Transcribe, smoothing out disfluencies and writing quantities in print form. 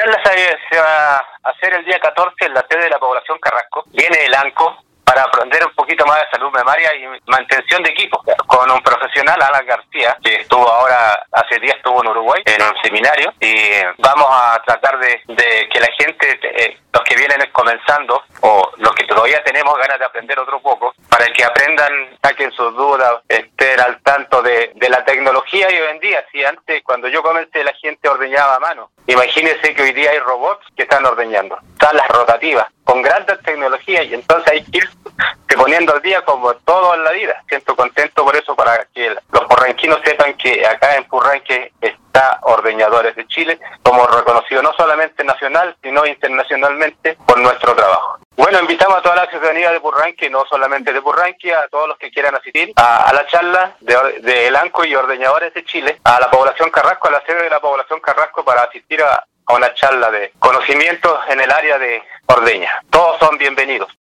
charla se va a hacer el día 14 en la sede de la población Carrasco. Viene el ANCO para aprender un poquito más de salud mamaria y mantención de equipo, con un profesional, Alan García, que hace días estuvo en Uruguay, en un seminario, y vamos a tratar de que la gente, los que vienen comenzando, o los que todavía tenemos ganas de aprender otro poco, para que aprendan, saquen sus dudas, estén al tanto de la tecnología. Y hoy en día, si antes, cuando yo comencé, la gente ordeñaba a mano, imagínense que hoy día hay robots que están ordeñando, están las rotativas, con grandes tecnologías, y entonces hay que ir poniendo al día como todo en la vida. Siento contento por eso, para que los purranquinos sepan que acá en Purranque está Ordeñadores de Chile, como reconocido no solamente nacional, sino internacionalmente por nuestro trabajo. Bueno, invitamos a toda la ciudadanía de Purranque, no solamente de Purranque, a todos los que quieran asistir a la charla de El ANCO y Ordeñadores de Chile, a la población Carrasco, a la sede de la población Carrasco, para asistir a una charla de conocimientos en el área de ordeña. Todos son bienvenidos.